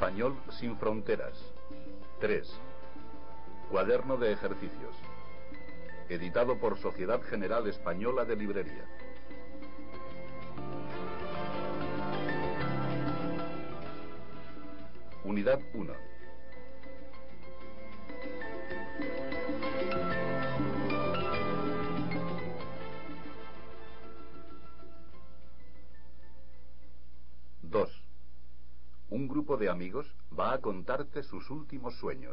Español sin fronteras. 3. Cuaderno de ejercicios. Editado por Sociedad General Española de Librería. Unidad 1. Un grupo de amigos va a contarte sus últimos sueños.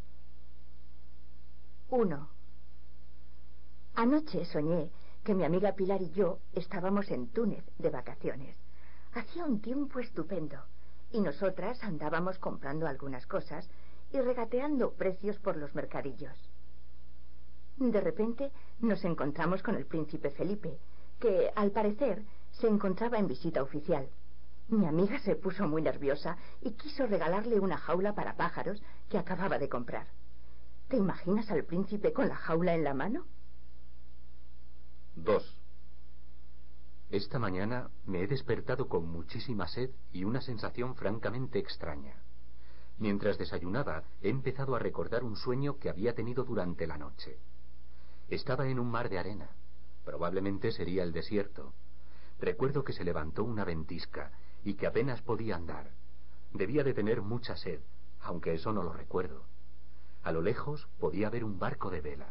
1. Anoche soñé que mi amiga Pilar y yo estábamos en Túnez de vacaciones. Hacía un tiempo estupendo y nosotras andábamos comprando algunas cosas y regateando precios por los mercadillos. De repente nos encontramos con el príncipe Felipe, que al parecer se encontraba en visita oficial. Mi amiga se puso muy nerviosa y quiso regalarle una jaula para pájaros que acababa de comprar. ¿Te imaginas al príncipe con la jaula en la mano? 2. Esta mañana me he despertado con muchísima sed y una sensación francamente extraña. Mientras desayunaba, he empezado a recordar un sueño que había tenido durante la noche. Estaba en un mar de arena. Probablemente sería el desierto. Recuerdo que se levantó una ventisca y que apenas podía andar. Debía de tener mucha sed, aunque eso no lo recuerdo. A lo lejos podía ver un barco de vela.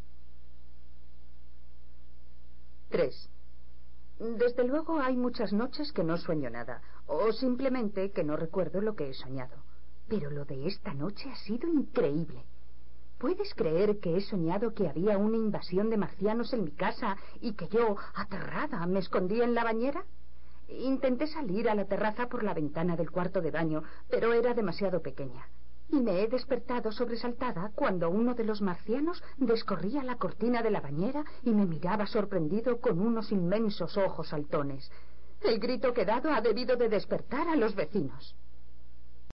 3. Desde luego hay muchas noches que no sueño nada, o simplemente que no recuerdo lo que he soñado. Pero lo de esta noche ha sido increíble. ¿Puedes creer que he soñado que había una invasión de marcianos en mi casa y que yo, aterrada, me escondí en la bañera? Intenté salir a la terraza por la ventana del cuarto de baño, pero era demasiado pequeña. Y me he despertado sobresaltada cuando uno de los marcianos descorría la cortina de la bañera y me miraba sorprendido con unos inmensos ojos saltones. El grito que he dado ha debido de despertar a los vecinos.